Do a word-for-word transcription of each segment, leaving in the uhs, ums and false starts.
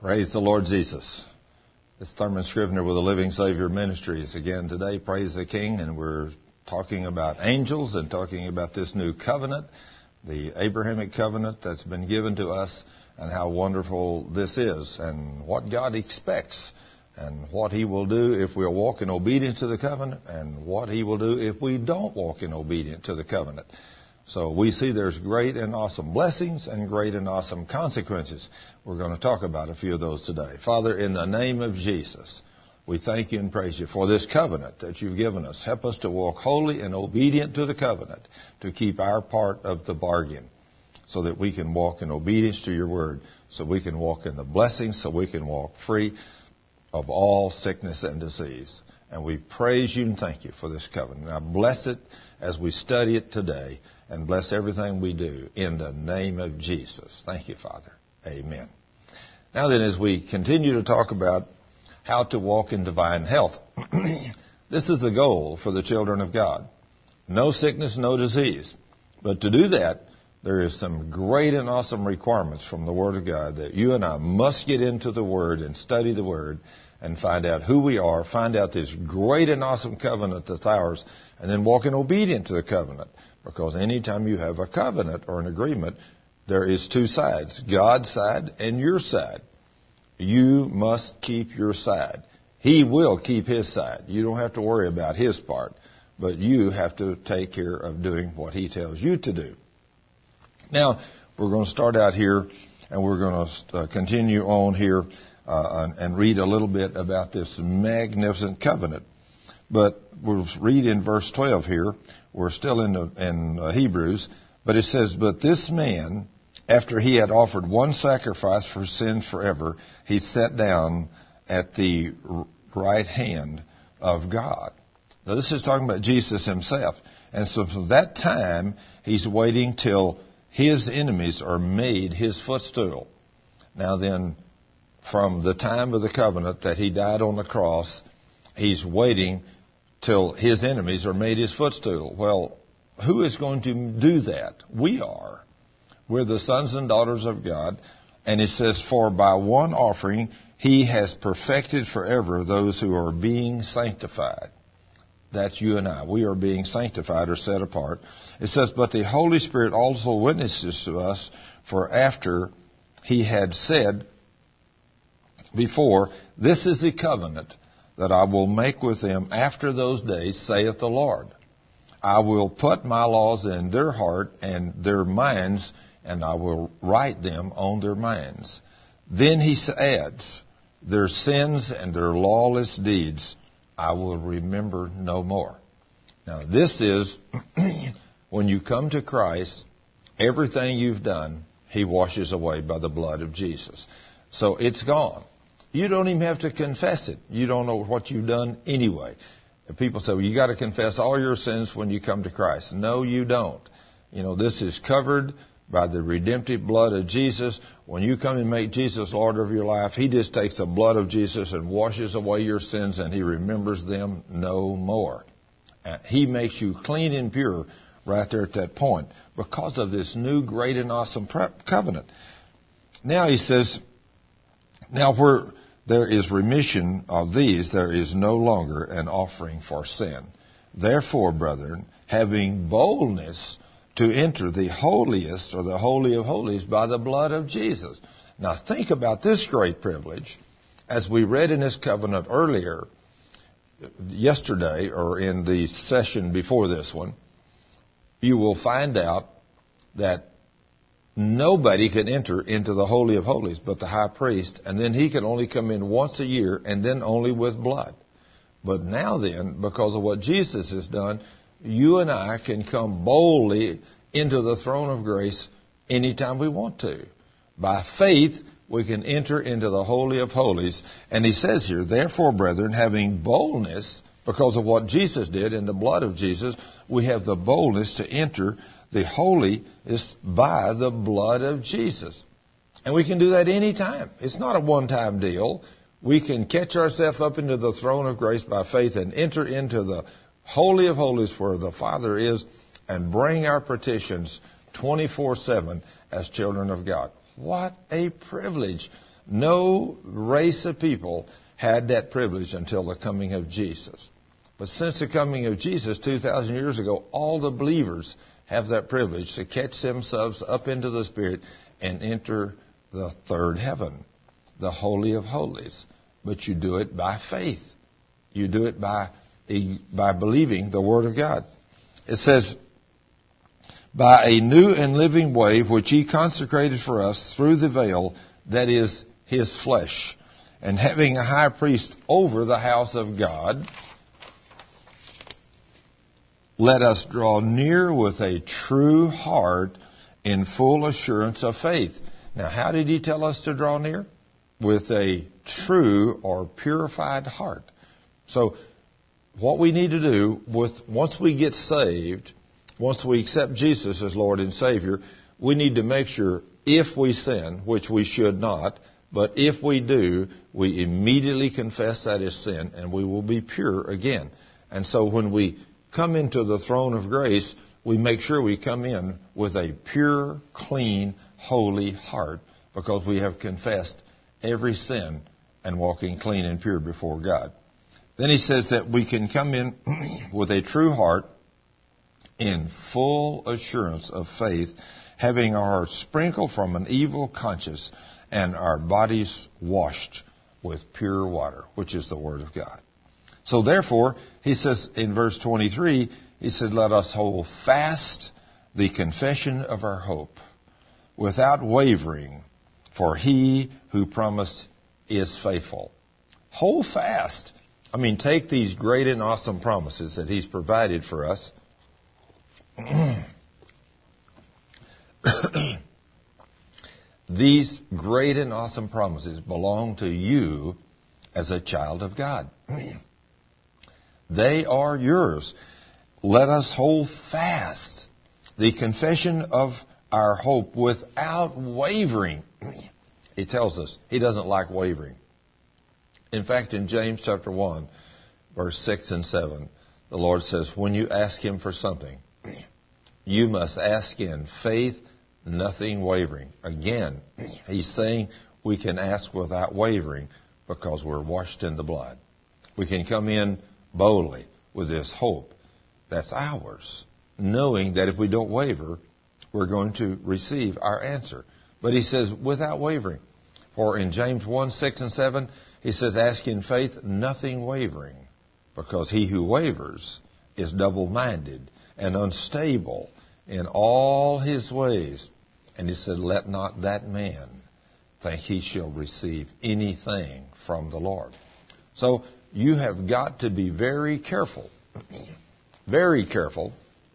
Praise the Lord Jesus. This is Thurman Scrivener with the Living Savior Ministries again today. Praise the King. And we're talking about angels and talking about this new covenant, the Abrahamic covenant that's been given to us, and how wonderful this is, and what God expects, and what He will do if we'll walk in obedience to the covenant, and what He will do if we don't walk in obedience to the covenant. So we see there's great and awesome blessings and great and awesome consequences. We're going to talk about a few of those today. Father, in the name of Jesus, we thank you and praise you for this covenant that you've given us. Help us to walk holy and obedient to the covenant, to keep our part of the bargain, so that we can walk in obedience to your word, so we can walk in the blessings, so we can walk free of all sickness and disease. And we praise you and thank you for this covenant. Now bless it as we study it today, and bless everything we do in the name of Jesus. Thank you, Father. Amen. Now then, as we continue to talk about how to walk in divine health, this is the goal for the children of God. No sickness, no disease. But to do that, there is some great and awesome requirements from the Word of God that you and I must get into the Word and study the Word and find out who we are, find out this great and awesome covenant that's ours, and then walk in obedience to the covenant. Because anytime you have a covenant or an agreement, there is two sides, God's side and your side. You must keep your side. He will keep His side. You don't have to worry about His part, but you have to take care of doing what He tells you to do. Now, we're going to start out here, and we're going to uh, continue on here uh, and, and read a little bit about this magnificent covenant. But we'll read in verse twelve here. We're still in, the, in uh, Hebrews, but it says, "But this man, after he had offered one sacrifice for sins forever, he sat down at the right hand of God." Now, this is talking about Jesus Himself. And so from that time, He's waiting till His enemies are made His footstool. Now then, from the time of the covenant that He died on the cross, He's waiting till His enemies are made His footstool. Well, who is going to do that? We are. We're the sons and daughters of God. And it says, "For by one offering He has perfected forever those who are being sanctified." That's you and I. We are being sanctified or set apart. It says, "But the Holy Spirit also witnesses to us, for after He had said before, this is the covenant that I will make with them after those days, saith the Lord. I will put my laws in their heart and their minds, and I will write them on their minds." Then He adds, "Their sins and their lawless deeds I will remember no more." Now this is, when you come to Christ, everything you've done, He washes away by the blood of Jesus. So it's gone. You don't even have to confess it. You don't know what you've done anyway. People say, well, you got to confess all your sins when you come to Christ. No, you don't. You know, this is covered by the redemptive blood of Jesus. When you come and make Jesus Lord of your life, He just takes the blood of Jesus and washes away your sins, and He remembers them no more. Uh, he makes you clean and pure right there at that point because of this new great and awesome covenant. Now He says, "Now where there is remission of these, there is no longer an offering for sin. Therefore, brethren, having boldness to enter the holiest or the holy of holies by the blood of Jesus." Now think about this great privilege. As we read in this covenant earlier, yesterday, or in the session before this one, you will find out that nobody can enter into the Holy of Holies but the high priest, and then he can only come in once a year, and then only with blood. But now then, because of what Jesus has done, you and I can come boldly into the throne of grace anytime we want to. By faith, we can enter into the Holy of Holies. And He says here, "Therefore, brethren, having boldness," because of what Jesus did in the blood of Jesus, we have the boldness to enter the holy is by the blood of Jesus. And we can do that any time. It's not a one-time deal. We can catch ourselves up into the throne of grace by faith and enter into the Holy of Holies where the Father is and bring our petitions twenty-four seven as children of God. What a privilege. No race of people had that privilege until the coming of Jesus. But since the coming of Jesus two thousand years ago, all the believers have that privilege to catch themselves up into the Spirit and enter the third heaven, the Holy of Holies. But you do it by faith. You do it by, by believing the Word of God. It says, by a new and living way which He consecrated for us through the veil, that is His flesh, and having a high priest over the house of God, let us draw near with a true heart in full assurance of faith. Now, how did He tell us to draw near? With a true or purified heart. So, what we need to do with once we get saved, once we accept Jesus as Lord and Savior, we need to make sure if we sin, which we should not, but if we do, we immediately confess that as sin and we will be pure again. And so when we come into the throne of grace, we make sure we come in with a pure, clean, holy heart because we have confessed every sin and walking clean and pure before God. Then he says that we can come in with a true heart in full assurance of faith, having our hearts sprinkled from an evil conscience and our bodies washed with pure water, which is the Word of God. So therefore, he says in verse twenty-three, he said, let us hold fast the confession of our hope without wavering, for He who promised is faithful. Hold fast. I mean, take these great and awesome promises that He's provided for us. These great and awesome promises belong to you as a child of God. They are yours. Let us hold fast the confession of our hope without wavering. He tells us He doesn't like wavering. In fact, in James chapter one, verse six and seven, the Lord says, when you ask Him for something, you must ask in faith, nothing wavering. Again, He's saying we can ask without wavering because we're washed in the blood. We can come in boldly with this hope that's ours, knowing that if we don't waver, we're going to receive our answer. But he says without wavering. For in James one, six and seven, he says, ask in faith, nothing wavering, because he who wavers is double-minded and unstable in all his ways. And he said, let not that man think he shall receive anything from the Lord. So you have got to be very careful, very careful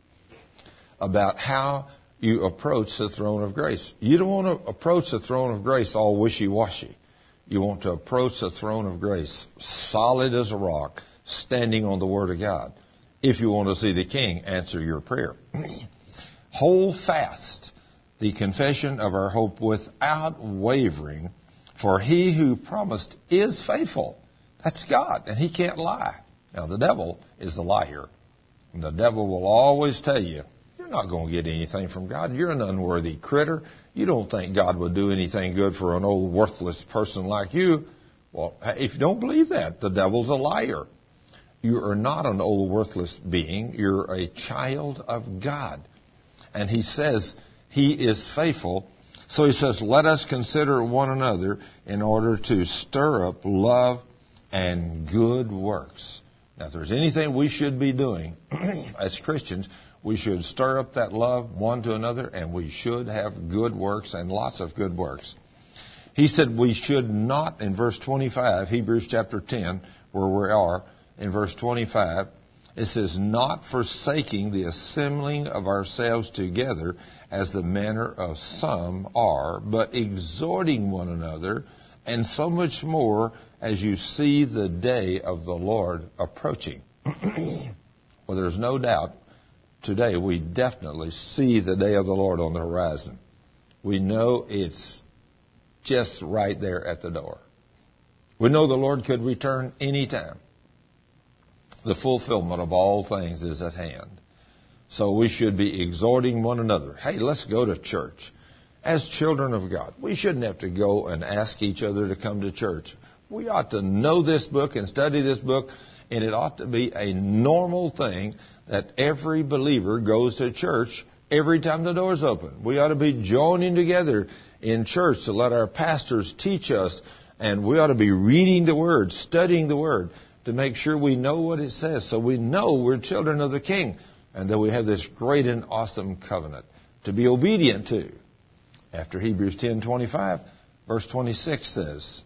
about how you approach the throne of grace. You don't want to approach the throne of grace all wishy-washy. You want to approach the throne of grace solid as a rock, standing on the Word of God, if you want to see the King answer your prayer. Hold fast the confession of our hope without wavering, for He who promised is faithful. That's God, and He can't lie. Now, the devil is the liar. And the devil will always tell you, you're not going to get anything from God. You're an unworthy critter. You don't think God would do anything good for an old worthless person like you. Well, if you don't believe that, the devil's a liar. You are not an old worthless being. You're a child of God. And He says He is faithful. So He says, let us consider one another in order to stir up love and good works. Now, if there's anything we should be doing as Christians, we should stir up that love one to another, and we should have good works and lots of good works. He said we should not, in verse twenty-five, Hebrews chapter ten, where we are, in verse twenty-five, it says, not forsaking the assembling of ourselves together as the manner of some are, but exhorting one another, and so much more as you see the day of the Lord approaching. Well, there's no doubt today we definitely see the day of the Lord on the horizon. We know it's just right there at the door. We know the Lord could return any time. The fulfillment of all things is at hand. So we should be exhorting one another. Hey, let's go to church. as children of God. We shouldn't have to go and ask each other to come to church. We ought to know this book and study this book, and it ought to be a normal thing that every believer goes to church every time the door's open. We ought to be joining together in church to let our pastors teach us, and we ought to be reading the Word, studying the Word, to make sure we know what it says, so we know we're children of the King, and that we have this great and awesome covenant to be obedient to. After Hebrews ten twenty-five, verse twenty-six says,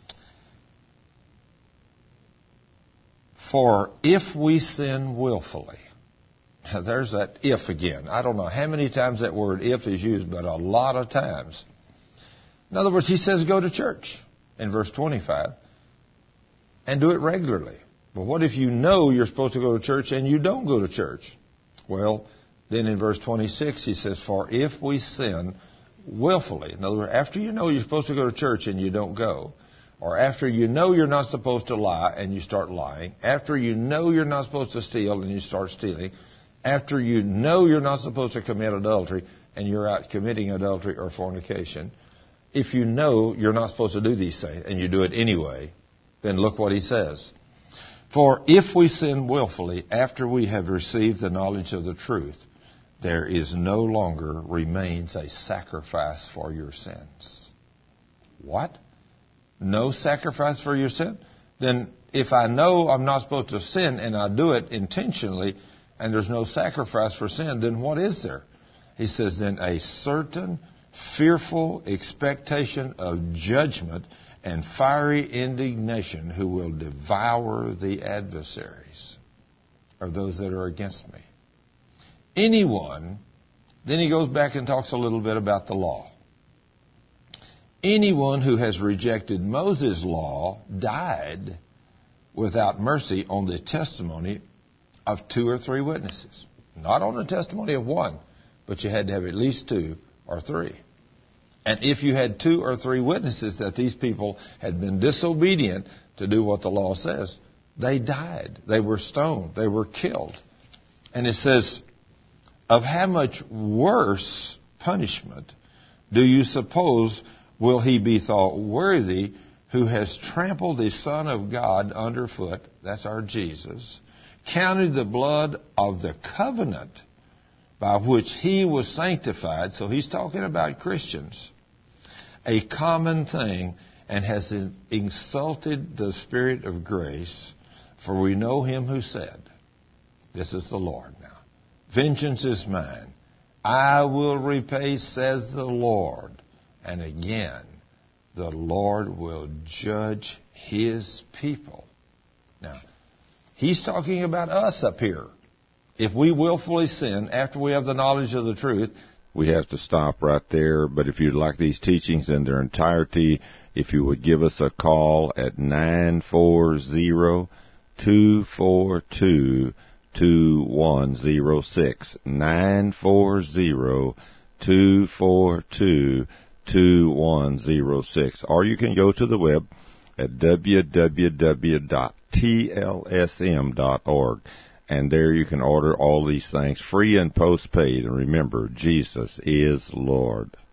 "For if we sin willfully," there's that if again. I don't know how many times that word if is used, but a lot of times. In other words, he says go to church in verse twenty-five and do it regularly. But what if you know you're supposed to go to church and you don't go to church? Well, then in verse twenty-six he says, "For if we sin willfully," in other words, after you know you're supposed to go to church and you don't go, or after you know you're not supposed to lie and you start lying, after you know you're not supposed to steal and you start stealing, after you know you're not supposed to commit adultery and you're out committing adultery or fornication, if you know you're not supposed to do these things and you do it anyway, then look what he says. "For if we sin willfully after we have received the knowledge of the truth, there is no longer remains a sacrifice for your sins." What? No sacrifice for your sin? Then if I know I'm not supposed to sin and I do it intentionally and there's no sacrifice for sin, then what is there? He says, then a certain fearful expectation of judgment and fiery indignation who will devour the adversaries, or those that are against me. Anyone, then he goes back and talks a little bit about the law. Anyone who has rejected Moses' law died without mercy on the testimony of two or three witnesses. Not on the testimony of one, but you had to have at least two or three. And if you had two or three witnesses that these people had been disobedient to do what the law says, they died. They were stoned. They were killed. And it says, of how much worse punishment do you suppose will he be thought worthy who has trampled the Son of God underfoot, that's our Jesus, counted the blood of the covenant by which he was sanctified, so he's talking about Christians, a common thing, and has insulted the Spirit of grace, for we know him who said, this is the Lord now, vengeance is mine, I will repay, says the Lord. And again, the Lord will judge his people. Now, he's talking about us up here. If we willfully sin after we have the knowledge of the truth, we have to stop right there. But if you'd like these teachings in their entirety, if you would give us a call at nine four zero, two four two, two one zero six, nine four zero, two four two, two one zero six, or you can go to the web at w w w dot t l s m dot org, and there you can order all these things free and postpaid. And remember, Jesus is Lord.